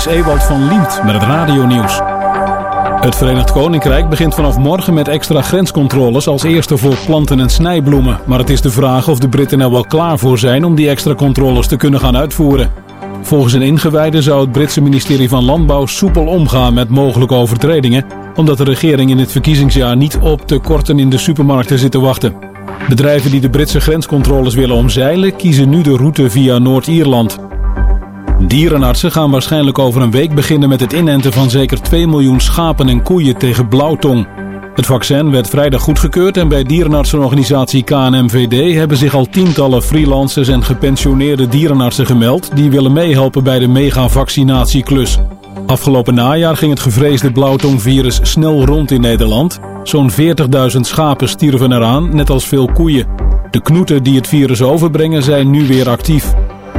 is Ewald van Liemt met het radionieuws. Het Verenigd Koninkrijk begint vanaf morgen met extra grenscontroles als eerste voor planten en snijbloemen. Maar het is de vraag of de Britten er wel klaar voor zijn om die extra controles te kunnen gaan uitvoeren. Volgens een ingewijde zou het Britse ministerie van Landbouw soepel omgaan met mogelijke overtredingen, omdat de regering in dit verkiezingsjaar niet op tekorten in de supermarkten zit te wachten. Bedrijven die de Britse grenscontroles willen omzeilen, kiezen nu de route via Noord-Ierland. Dierenartsen gaan waarschijnlijk over een week beginnen met het inenten van zeker 2 miljoen schapen en koeien tegen blauwtong. Het vaccin werd vrijdag goedgekeurd en bij dierenartsenorganisatie KNMVD hebben zich al tientallen freelancers en gepensioneerde dierenartsen gemeld die willen meehelpen bij de megavaccinatieklus. Afgelopen najaar ging het gevreesde blauwtongvirus snel rond in Nederland. Zo'n 40.000 schapen stierven eraan, net als veel koeien. De knoeten die het virus overbrengen zijn nu weer actief.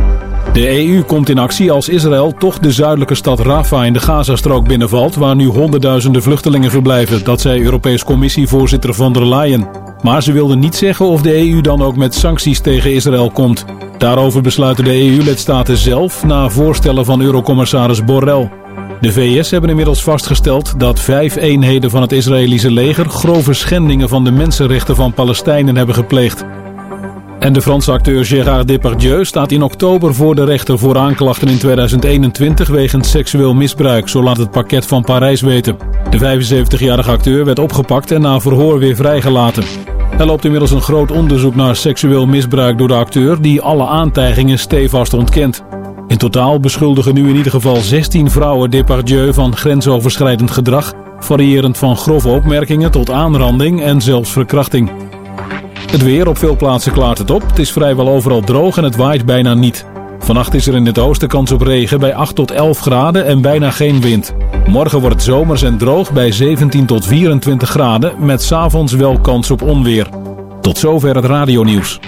De EU komt in actie als Israël toch de zuidelijke stad Rafah in de Gazastrook binnenvalt, waar nu honderdduizenden vluchtelingen verblijven. Dat zei Europese Commissievoorzitter von der Leyen. Maar ze wilde niet zeggen of de EU dan ook met sancties tegen Israël komt. Daarover besluiten de EU-lidstaten zelf na voorstellen van Eurocommissaris Borrell. De VS hebben inmiddels vastgesteld dat 5 eenheden van het Israëlische leger grove schendingen van de mensenrechten van Palestijnen hebben gepleegd. En de Franse acteur Gérard Depardieu staat in oktober voor de rechter voor aanklachten in 2021 wegens seksueel misbruik, zo laat het parket van Parijs weten. De 75-jarige acteur werd opgepakt en na verhoor weer vrijgelaten. Er loopt inmiddels een groot onderzoek naar seksueel misbruik door de acteur, die alle aantijgingen stevast ontkent. In totaal beschuldigen nu in ieder geval 16 vrouwen Depardieu van grensoverschrijdend gedrag, variërend van grove opmerkingen tot aanranding en zelfs verkrachting. Het weer, op veel plaatsen klaart het op. Het is vrijwel overal droog en het waait bijna niet. Vannacht is er in het oosten kans op regen bij 8 tot 11 graden en bijna geen wind. Morgen wordt het zomers en droog bij 17 tot 24 graden, met 's avonds wel kans op onweer. Tot zover het radionieuws.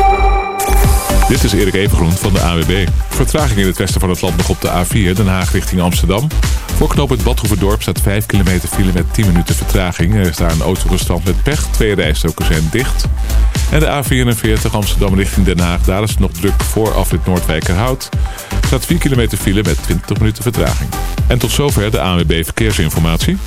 Dit is Erik Evengroen van de AWB. Vertraging in het westen van het land nog op de A4, Den Haag richting Amsterdam. Voor knooppunt Badhoevedorp staat 5 kilometer file met 10 minuten vertraging. Er is daar een autogestand met pech, 2 rijstroken zijn dicht. En de A44 Amsterdam richting Den Haag, daar is het nog druk voor afrit Noordwijkerhout. Er staat 4 kilometer file met 20 minuten vertraging. En tot zover de ANWB Verkeersinformatie.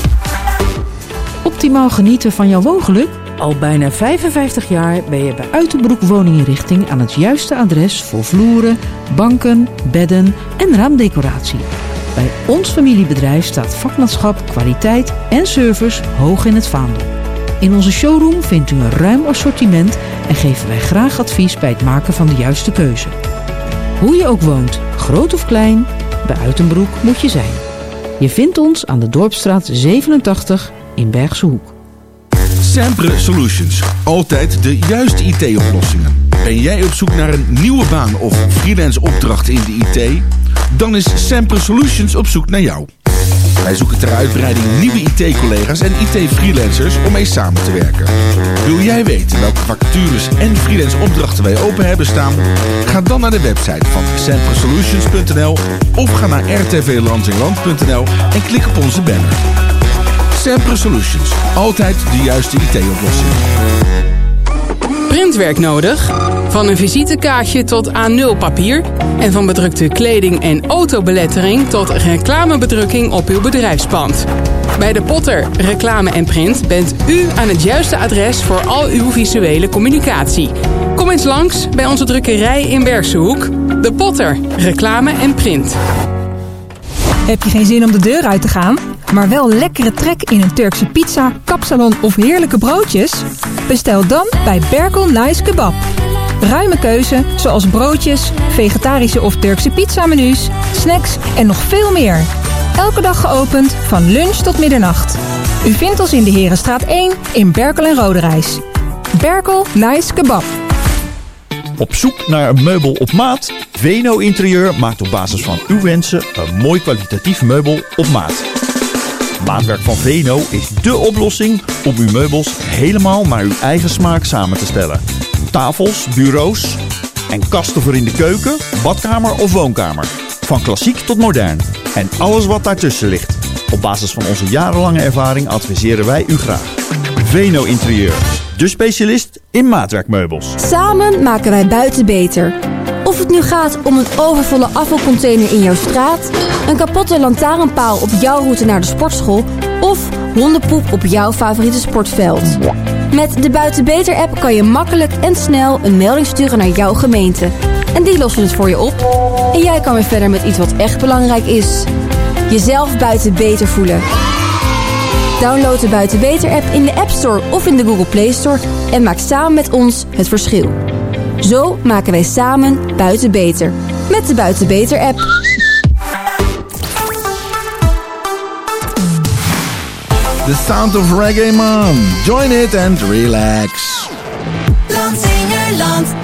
Optimaal genieten van jouw woongeluk? Al bijna 55 jaar ben je bij Uitenbroek Woninginrichting aan het juiste adres voor vloeren, banken, bedden en raamdecoratie. Bij ons familiebedrijf staat vakmanschap, kwaliteit en service hoog in het vaandel. In onze showroom vindt u een ruim assortiment en geven wij graag advies bij het maken van de juiste keuze. Hoe je ook woont, groot of klein, bij Uitenbroek moet je zijn. Je vindt ons aan de Dorpsstraat 87 in Bergse Hoek. Sempre Solutions. Altijd de juiste IT-oplossingen. Ben jij op zoek naar een nieuwe baan of freelance opdracht in de IT? Dan is Sempre Solutions op zoek naar jou. Wij zoeken ter uitbreiding nieuwe IT-collega's en IT-freelancers om mee samen te werken. Wil jij weten welke vacatures en freelance opdrachten wij open hebben staan? Ga dan naar de website van sempresolutions.nl of ga naar rtvlandsingland.nl en klik op onze banner. Sempre Solutions. Altijd de juiste IT-oplossing. Printwerk nodig? Van een visitekaartje tot A0 papier en van bedrukte kleding en autobelettering tot reclamebedrukking op uw bedrijfspand. Bij De Potter Reclame en Print bent u aan het juiste adres voor al uw visuele communicatie. Kom eens langs bij onze drukkerij in Bergse Hoek. De Potter Reclame en Print. Heb je geen zin om de deur uit te gaan, maar wel lekkere trek in een Turkse pizza, kapsalon of heerlijke broodjes? Bestel dan bij Berkel Nice Kebab. Ruime keuze zoals broodjes, vegetarische of Turkse pizzamenu's, snacks en nog veel meer. Elke dag geopend van lunch tot middernacht. U vindt ons in de Herenstraat 1 in Berkel en Roderijs. Berkel Nice Kebab. Op zoek naar een meubel op maat? Veno Interieur maakt op basis van uw wensen een mooi kwalitatief meubel op maat. Maatwerk van Veno is dé oplossing om uw meubels helemaal naar uw eigen smaak samen te stellen. Tafels, bureaus en kasten voor in de keuken, badkamer of woonkamer. Van klassiek tot modern en alles wat daartussen ligt. Op basis van onze jarenlange ervaring adviseren wij u graag. Veno Interieur, de specialist in maatwerkmeubels. Samen maken wij buiten beter. Of het nu gaat om een overvolle afvalcontainer in jouw straat, een kapotte lantaarnpaal op jouw route naar de sportschool of hondenpoep op jouw favoriete sportveld. Met de Buiten Beter app kan je makkelijk en snel een melding sturen naar jouw gemeente. En die lossen het voor je op. En jij kan weer verder met iets wat echt belangrijk is. Jezelf buiten beter voelen. Download de Buiten Beter app in de App Store of in de Google Play Store en maak samen met ons het verschil. Zo maken wij samen buiten beter. Met de Buiten Beter app. The sound of reggae, man. Join it and relax. Landsingerland FM.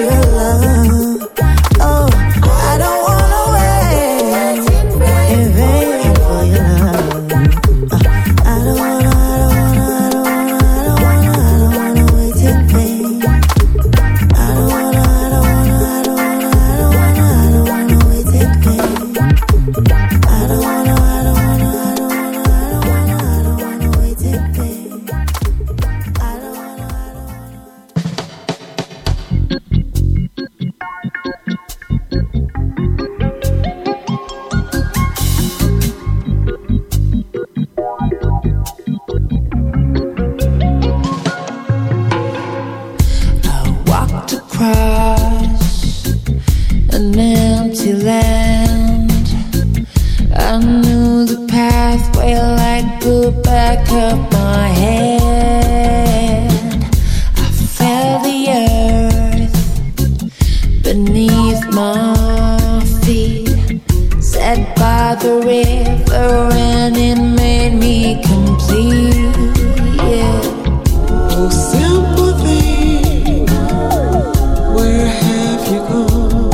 In vain. the back of my head. I felt the earth beneath my feet, set by the river, and it made me complete. Yeah. Oh, simple thing, where have you gone?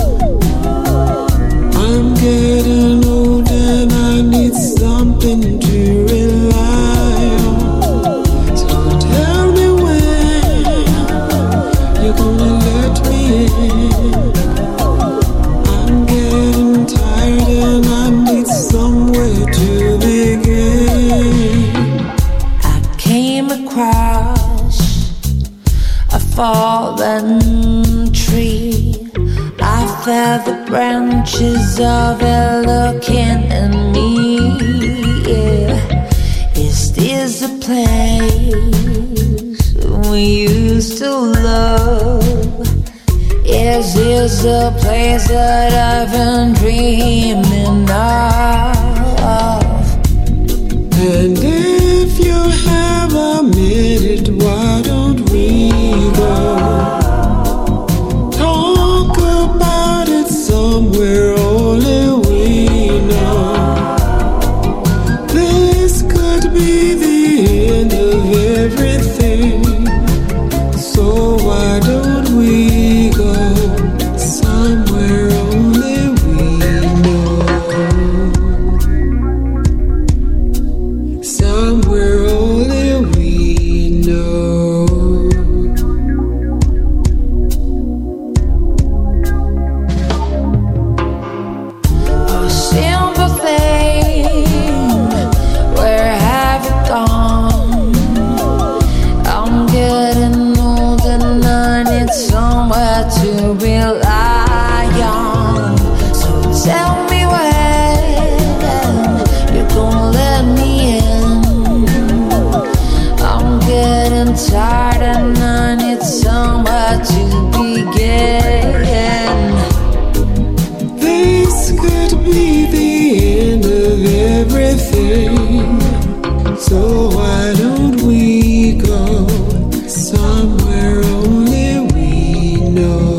I'm getting old and I need something to rely on. So tell me when you're gonna let me in. I'm getting tired and I need somewhere to begin. I came across a fallen tree. I felt the branches of it looking at me. Yeah. Is this a place we used to love? Is this a place that I've been dreaming of? And if you have a minute, why don't we go talk about it somewhere only we know? This could be the end of everything, so why don't we go somewhere only we know? Somewhere only we know. A simple thing, where have you gone? I'm getting old and I need somewhere to rely on. So tell me when you're gonna let me in. I'm getting tired and I need somewhere to begin. This could be the end of everything, so why don't we go somewhere only we know?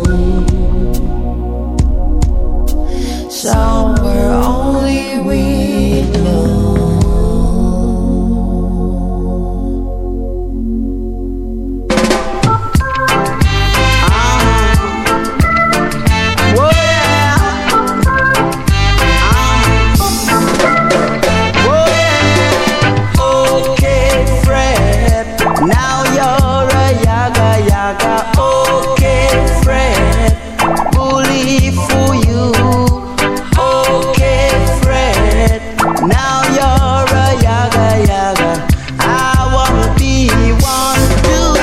Somewhere only we know. Okay, Fred, now you're a yaga yaga. Okay, Fred, bully for you. Okay, Fred, now you're a yaga yaga. I wanna be one too.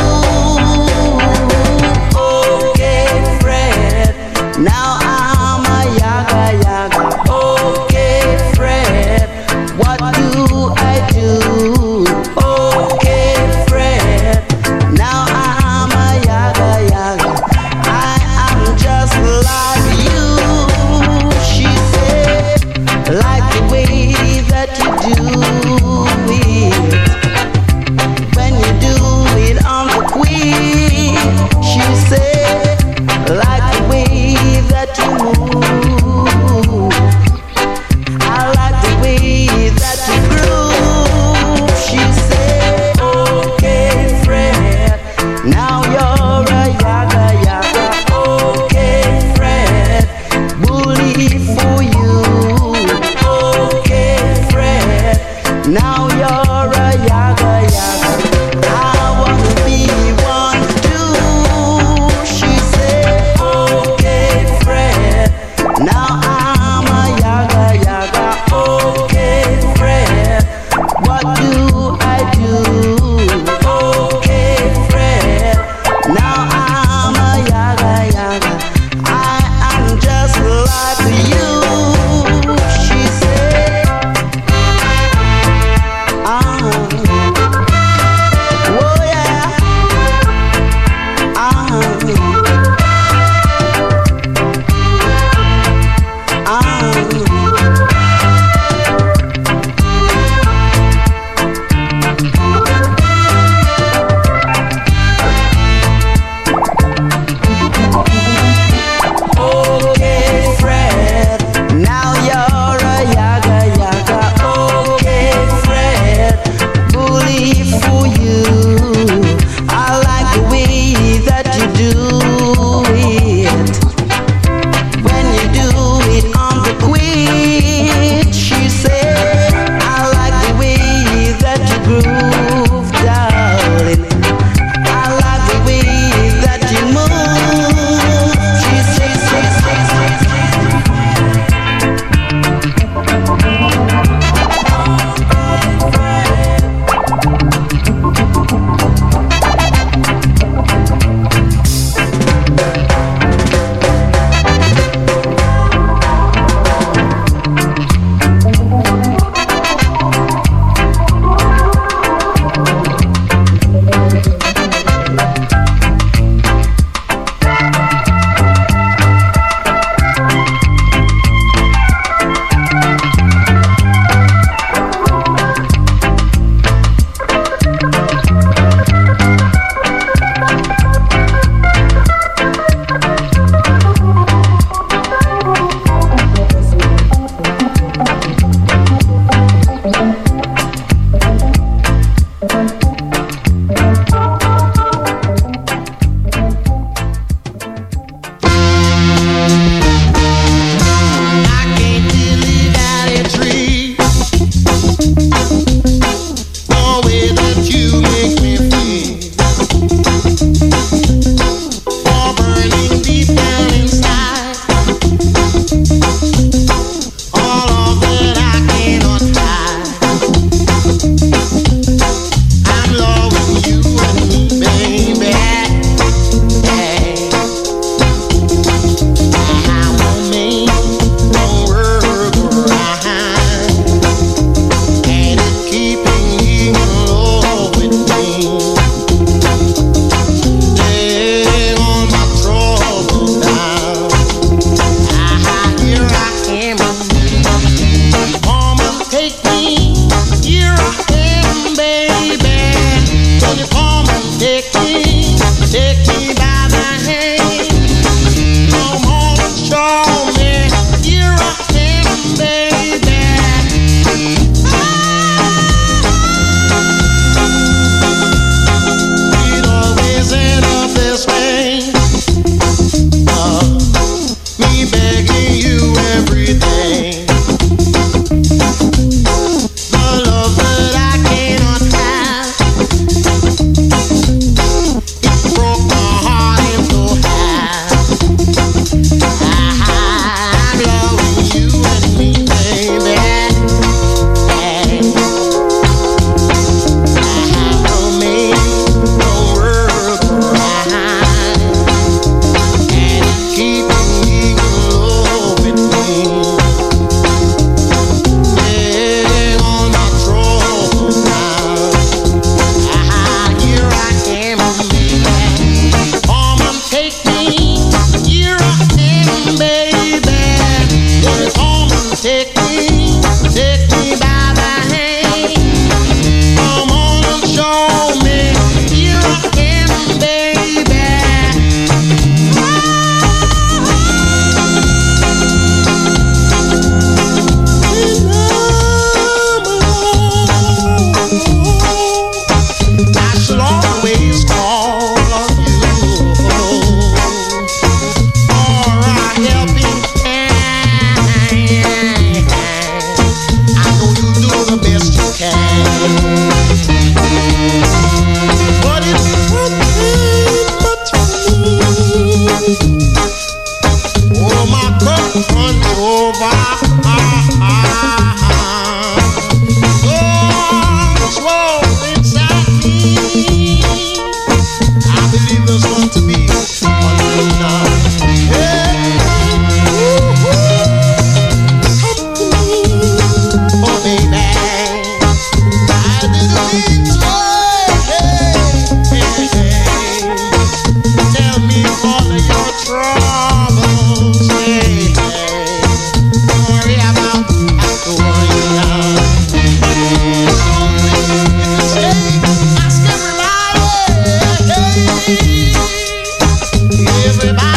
Okay, Fred, now I'm a yaga yaga. Okay, Fred, what do I do? Okay, Fred, now I'm a yaga yaga. I am just like you, she said, like the way that you do it. When you do it on the queen, she said, like the way that you move. I like the way that you groove. She said, okay, Fred, now you're a yaga yaga. Okay, Fred, bully for you. Okay, Fred, now you're a But it's nothing but me. Oh, my cup runs over. To be oh baby, I didn't tell me all of your troubles, don't worry about after worry now. Ask everybody.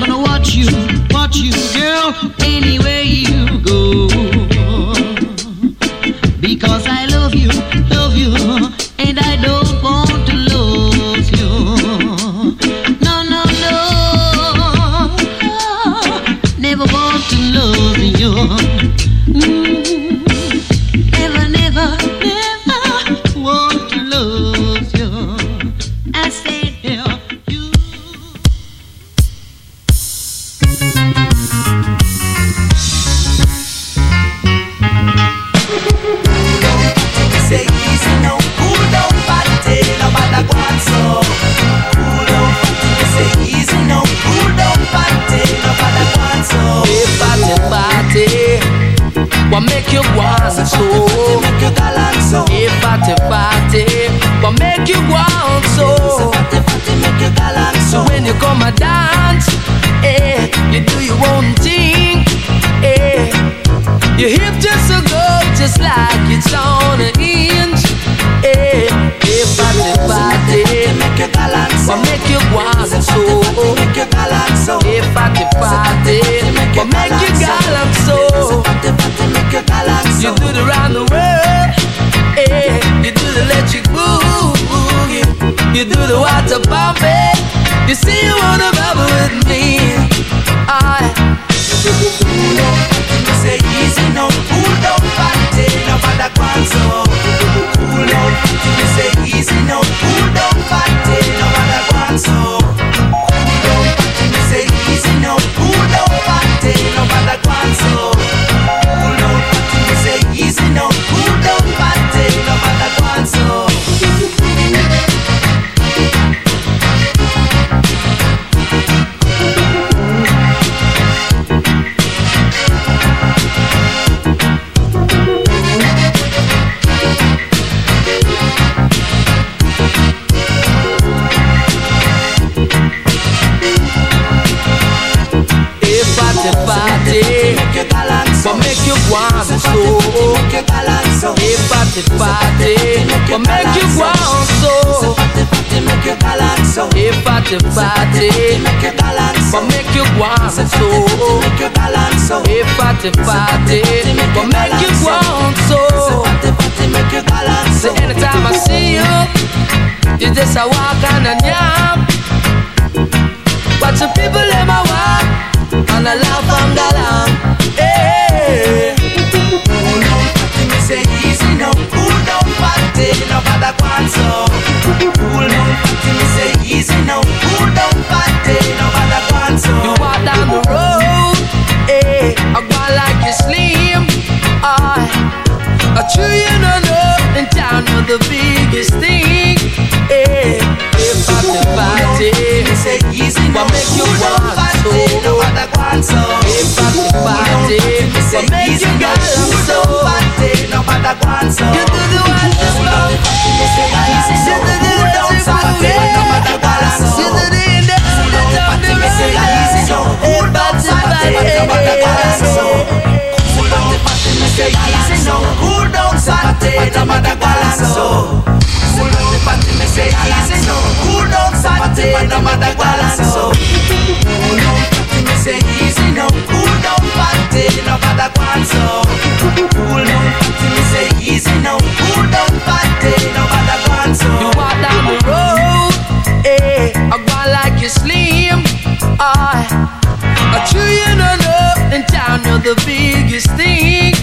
Watch you, girl, anywhere you go. what make you want so? If fatty, what make you want so? So when you come a dance, you do your own thing, your hip just a go, just like it's on an inch, if fatty, what make you want so? If fatty, what make you galant so? You do the round the world, you do the electric boogie, you do the water pumping. You see you wanna bubble with me. Say easy no, cool down, party, no matter what so. Cool down, say easy no, cool down, party, no matter what so. Cool down, say easy no, cool down, party, no matter what so. Cool down, say easy no, cool down, party, no matter what so. What make you want so? Hey, party, what make you want so? Hey, party, what make you want so? Hey, party, what make you want so? So anytime I see you, you just a walk on and yam. Watch the people in my walk, and I laugh and galang. Hey, cool down, party, say easy now. Cool down, party, no matter what so. Cool down, party, say easy now. Cool down, party, no matter what so. You walk down the road, I go like you slim. I chew you know in town you're the biggest thing. Party, say easy now. What make you want party, no matter what so. Party, what make you galang so? Party, no matter what so. You do the one to slow. You do the electric boogie. You do the index, you do the easy so. Say easy no, cool down, party, no matter what so. Cool down, party, say easy no, cool down, party, no matter what so. Cool down, party, say easy no, cool down, party, no matter what so. Cool down, party, say easy no, cool down, party, no matter what so. You walk down the road, I go like you slim. I chew you know in town you're the biggest thing.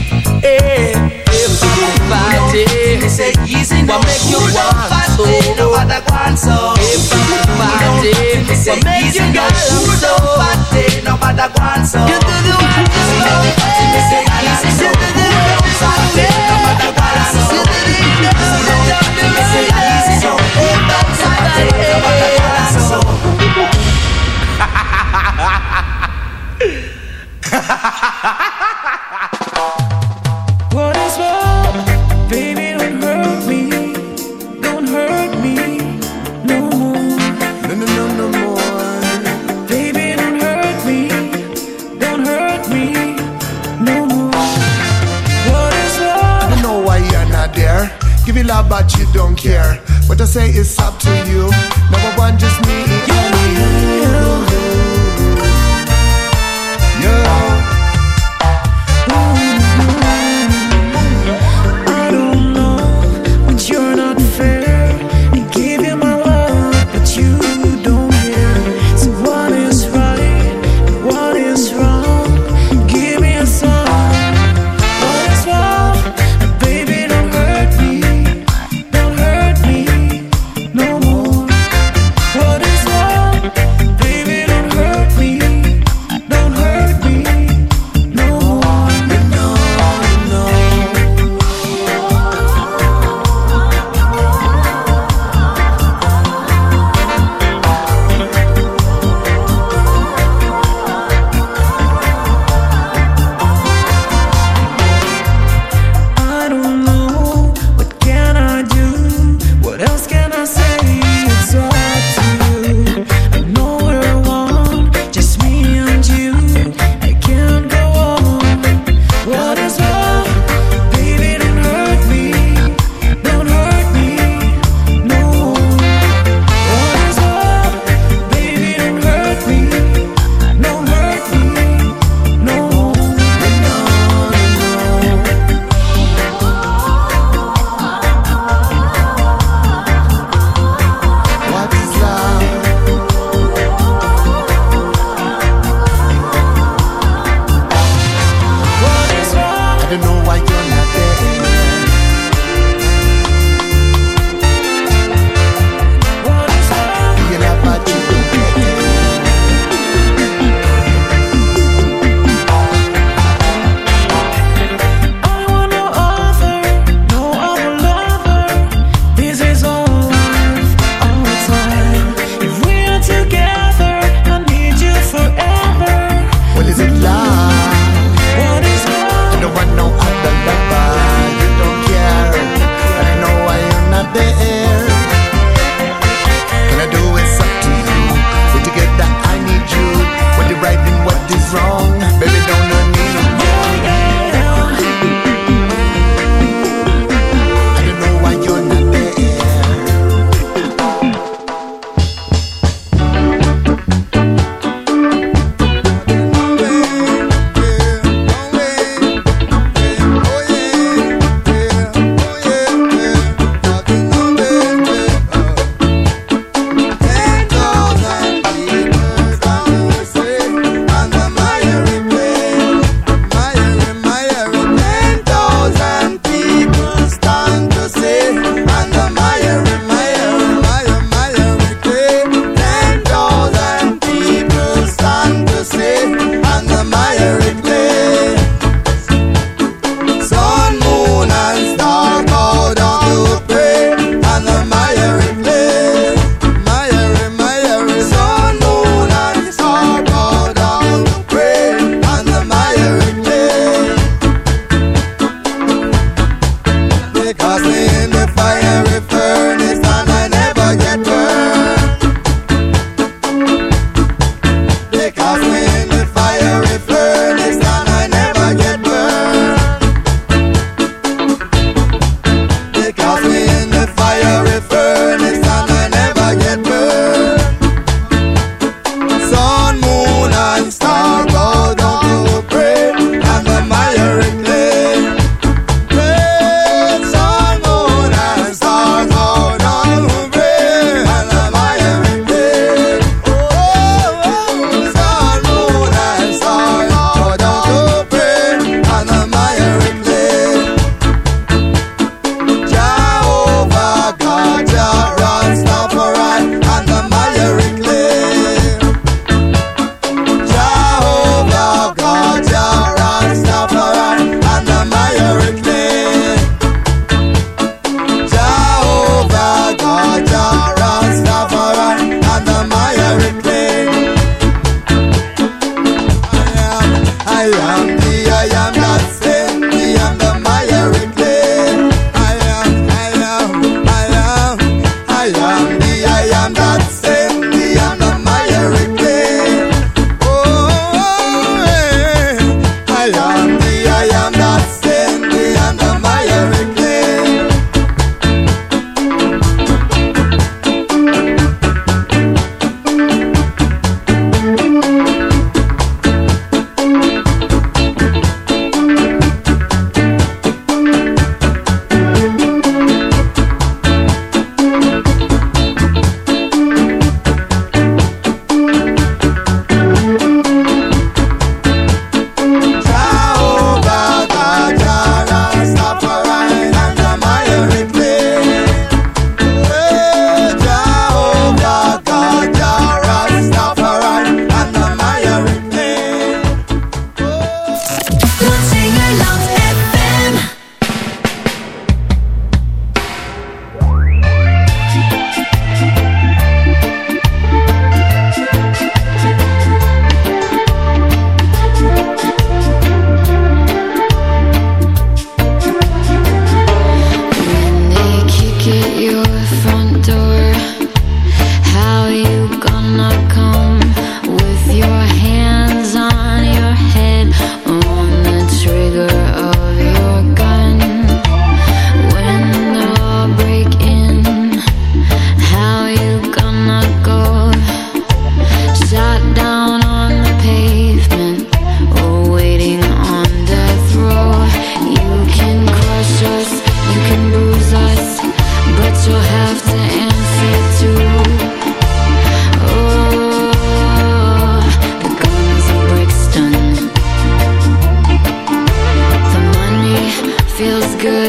Party, say easy no, what make you want so? No matter what so. Party, what make you galang so? Party, no matter what so. You do the one to slow. Say easy no, party, no matter what so. You do the index, you do the say easy no, party, no matter what so. What is wrong? Baby, don't hurt me. Don't hurt me no more. No more. Baby, don't hurt me. Don't hurt me no more. What is wrong? I don't know why you're not there. Give you love, but you don't care. What I say is up to you. Number one, just me and you. I don't know, but you're not fair. I gave you my love, but you don't care. So what is right and what is wrong? Give me a song. What is wrong? Baby, don't hurt me. Don't hurt me no more. What is wrong? don't know why you're not there. What is love? You love but you don't get it. I want no other, no other lover. This is all life, all the time. If we're together, I need you forever. Well, is it love? What is love? I don't want no other love.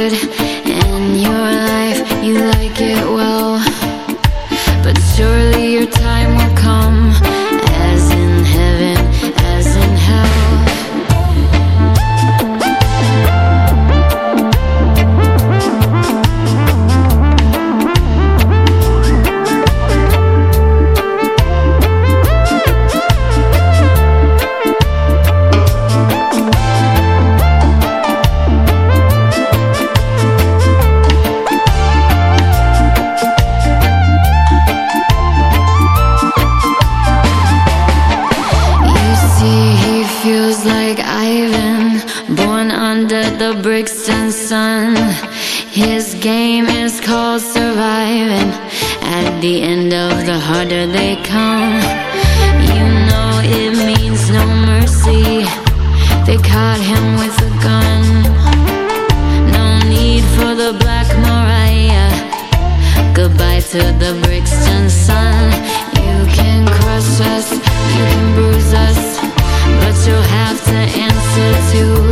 good in your life, you like it well. But surely your time will come, as in heaven, as in hell. The Brixton sun, his game is called surviving. At the end of the harder they come, you know it means no mercy. They caught him with a gun. No need for the Black Mariah. Goodbye to the Brixton sun. You can crush us, you can bruise us, but you'll have to answer to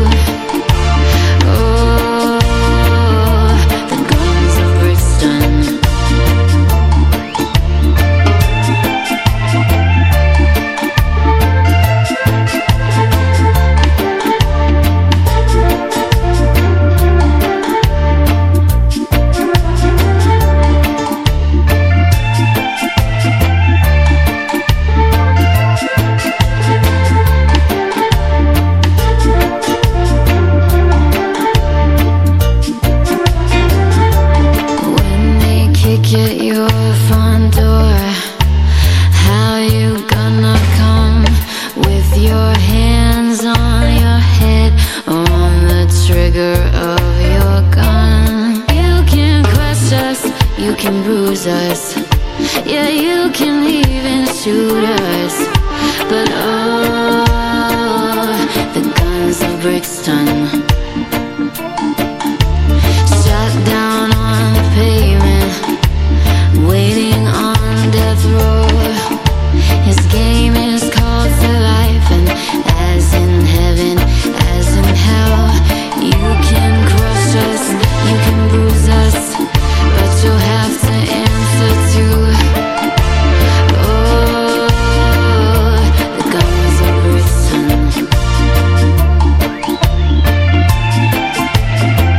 us. Yeah, you can even shoot us, but oh, the guns of Brixton shot down on the pavement, waiting on death row. His game is called for life, and as in heaven, as in hell, you can crush us, you can bruise us, but you'll have to answer to the guns of Brixton.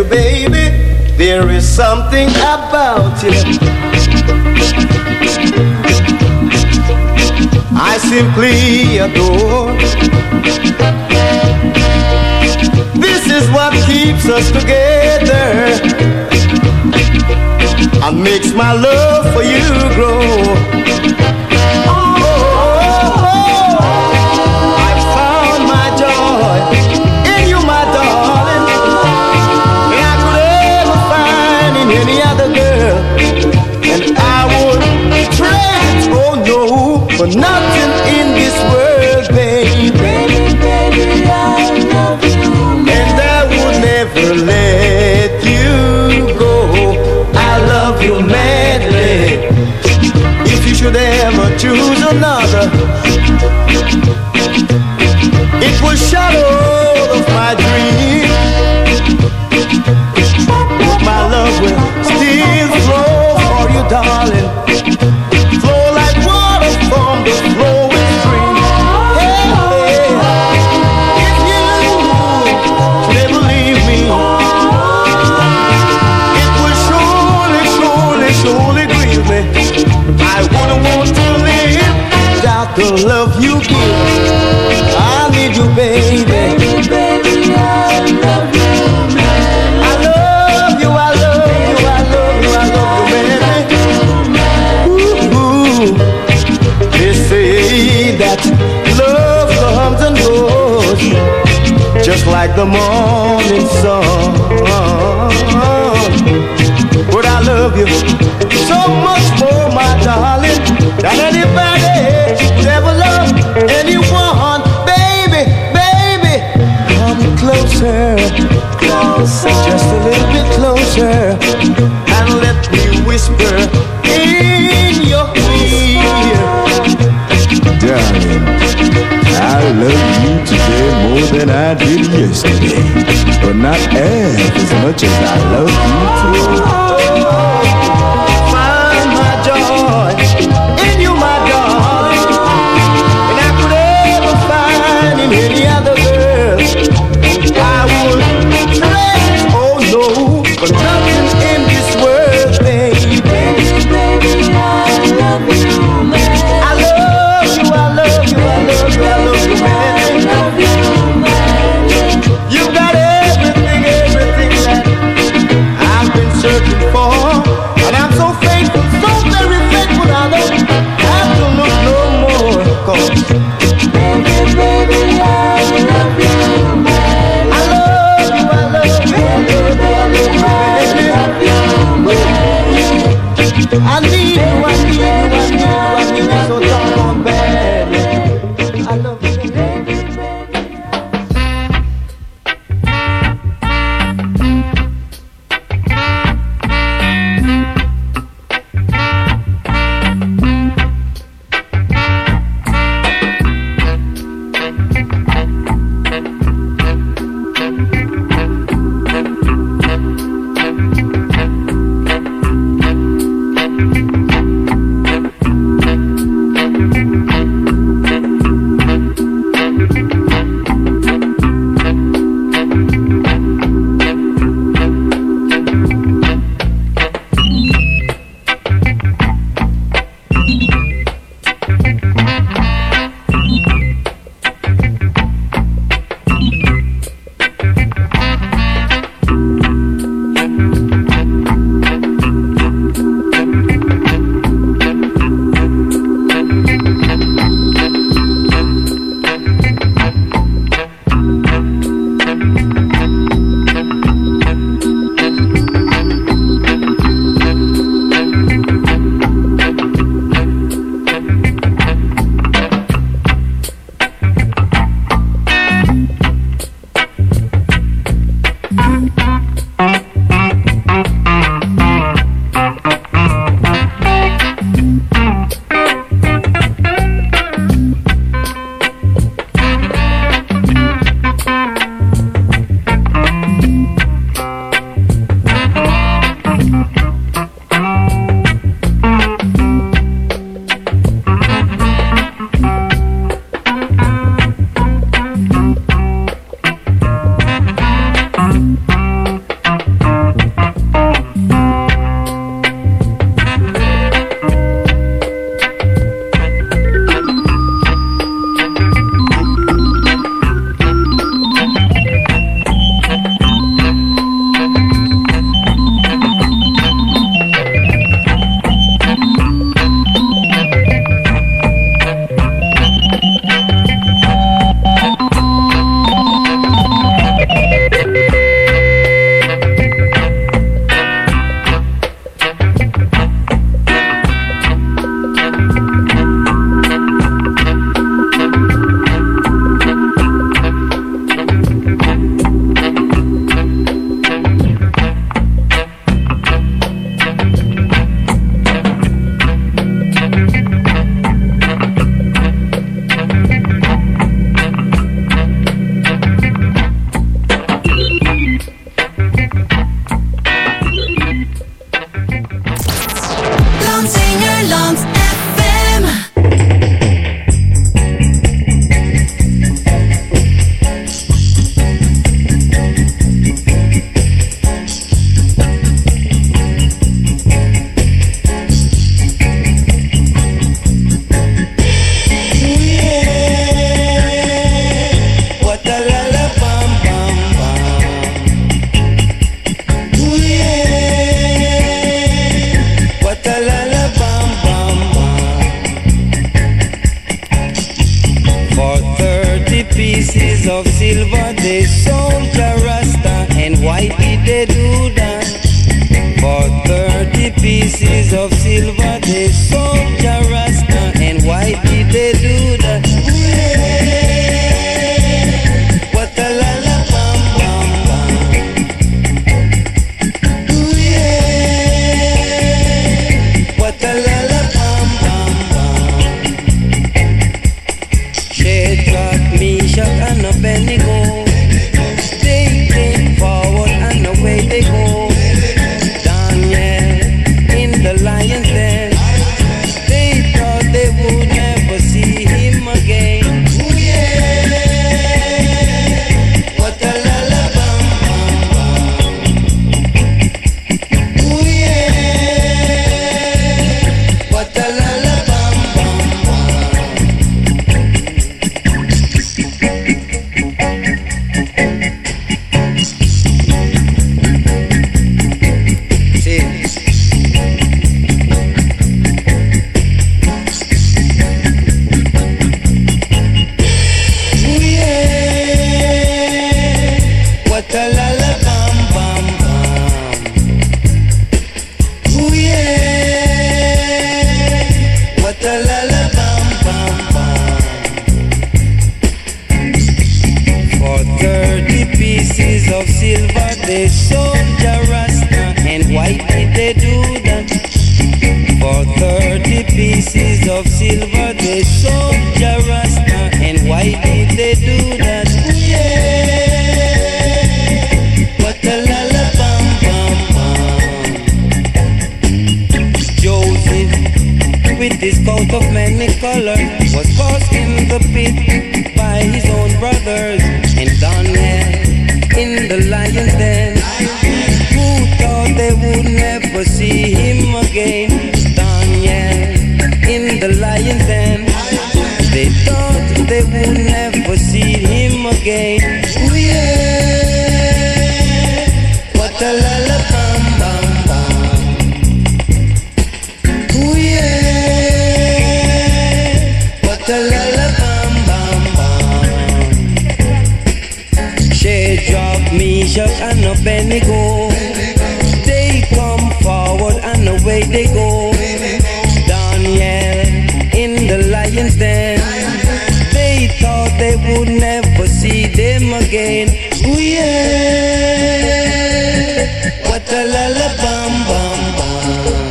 baby, there is something about you I simply adore. This is what keeps us together and makes my love for you grow. Any other girl, and I would trade, oh no, for nothing in this world, baby. Baby, I love you, and I would never let you go. I love you madly. If you should ever choose another, it will shadow of my dream. My love will still flow for you, darling. Flow like water from the flowing stream. Hey, if you never leave me, it will surely, surely, surely grieve me. I wouldn't want to live without the love you give. I need you, baby. Baby, baby, I love you. That love comes and goes just like the morning sun. But I love you so much more, my darling, than anybody could ever love anyone. Baby, baby, come closer, closer, just a little bit closer, and let me whisper in your ear. Darling, I love you today more than I did yesterday, but not half as much as I love you tomorrow. Find my joy in you, my darling, and I could ever find in any other girl. I would trade, oh no, for nothing in this world, baby. Baby, baby, I love you, man. I love you, man. You got everything that I've been searching for, and I'm so faithful, so very faithful. I don't have to look no more, 'cause baby, baby, I love you, man. I love you, I love you, I love you, I love you, man. I need you, I need you, I need you, I need you so doggone bad. I love you. Zomerslingerland FM. Of silver they sold a rasta, and why did they do that? For 30 pieces of silver they sold a rasta, and why did they do that? What a la la bam bam bam. Ooh yeah. What a la la bam bam bam. Shadrach, Meshach and Abednego, they came forward and away they go. Daniel in the lion's den, they thought they would never see him again. Ooh yeah, what a la la bam bam bam. Ooh yeah, what a la la bam bam bam. What a la la bam bam bam. Ooh yeah. What a la la bam bam bam. For 30 pieces of silver they sold a rasta, and why did they do that? For 30 pieces of silver they sold a rasta, and why did they do that? Ooh yeah. What a la la bam bam bam. Joseph, with his coat of many colors, was cast in the pit by his own brothers. And Daniel in the lion's den, who thought they would never see him again? Daniel in the lion's den, they thought they would never see him again. Ooh yeah, what a la la bam bam bam. Ooh yeah, what a la la bam bam bam. Shadrach, Meshach and Abednego, they come forward and away they go. Daniel in the lion's den, they thought they would never see them again. Ooh yeah, what a la la bam bam bam.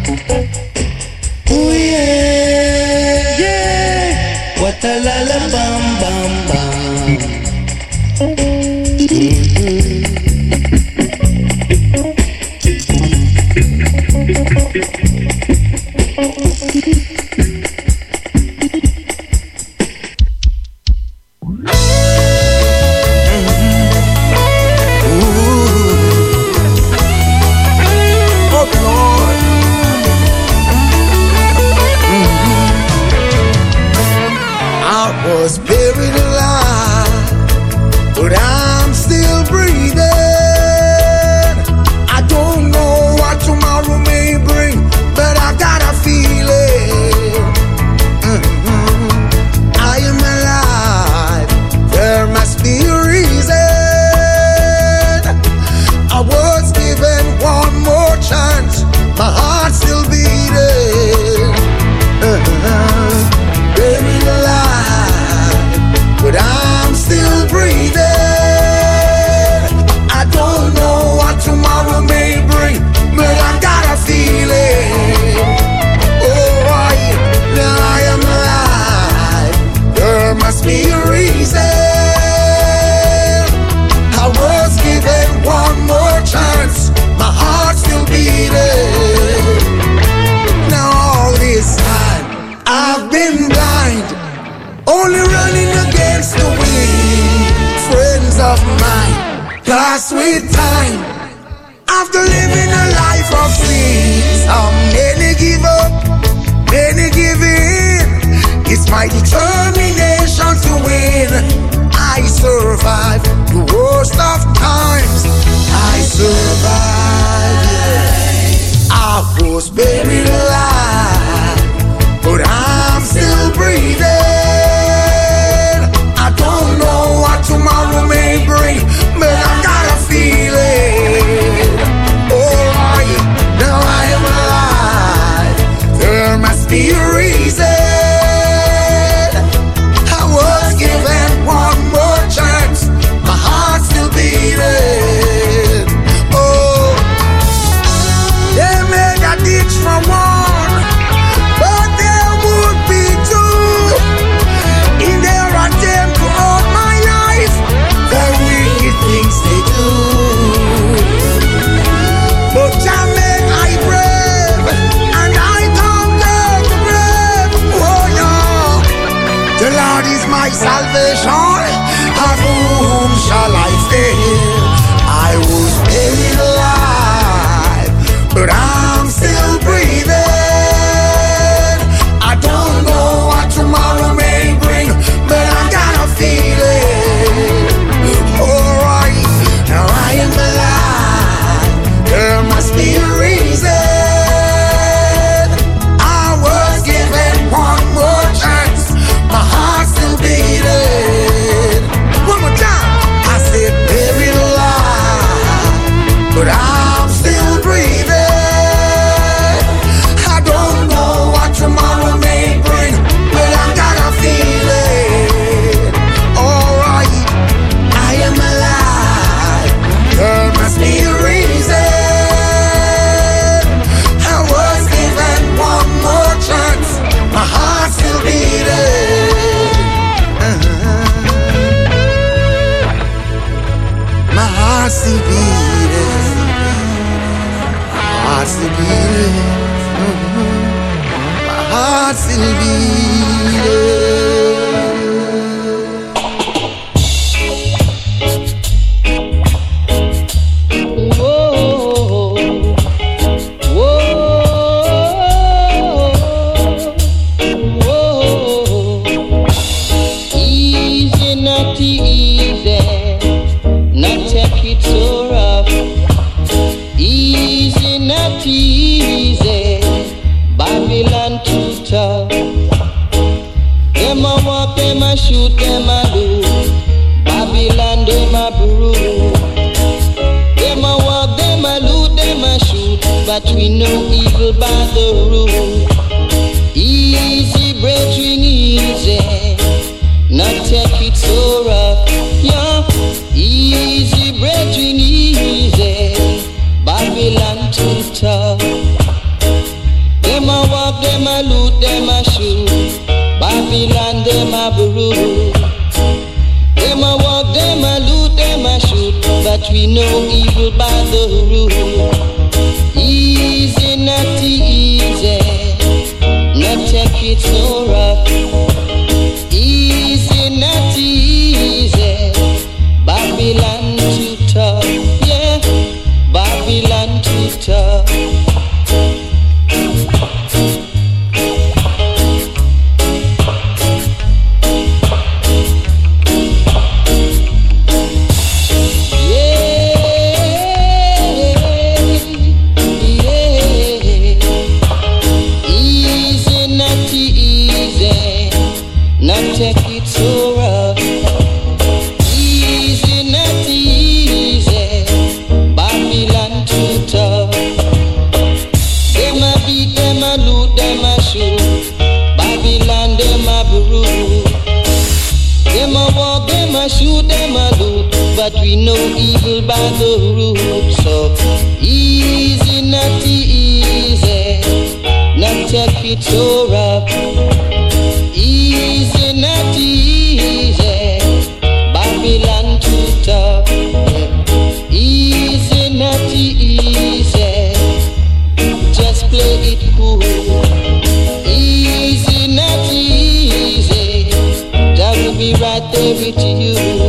Ooh yeah, yeah, what a la la bam bam bam. was buried alive, but I'm still breathing. I don't know what tomorrow may bring, but I got a feeling. Alright, now I am alive. There must be a reason. I was given one more chance. My heart's still beating. Oh, they made a ditch for one, but there would be two. In their attempt to hold my life, the wicked things they do. But Jah make I brave, and I conquer the grave. Oh yeah, the Lord is my salvation. Of whom shall I fear? I was buried alive, but I'm still breathing. I don't know what tomorrow may bring, but I got a feeling. Alright, now I am alive. There must be a reason. I was given one more chance. My heart's still beating. One more time. I said buried alive, but I'm still breathing. I don't know what tomorrow may bring, but I got a feeling. Alright, I am alive. There must be a reason. I was given one more chance. My heart's still beating. My heart's still beating. My heart's still beating. My heart's still Easy, not easy, not take it so rough. Easy, not easy, Babylon too tough. Them a walk, them a shoot, them a do. Babylon, them a brew. Them a walk, them a loot, them a shoot, but we know evil by the rule. Easy, brethren, easy, not take it so rough. Yeah, easy, brethren, easy, Babylon too tough. Them a walk, them a loot, them a shoot, Babylon, them a brew. Them a walk, them a loot, them a shoot, but we know evil by the rule. Easy, not easy, not take it so rough. Easy, not easy, Babylon too tough. Yeah, Babylon too tough. Take it so rough. Easy, not easy, Babylon too tough. Them a beat, them a loot, them a shoot, Babylon, them a brew. Them a walk, them a shoot, them a loot, but we know evil by the root. So easy, not easy, not take it so rough. Easy, not easy, Babylon too tough. Easy, not easy, just play it cool. Easy, not easy, that will be right there with you.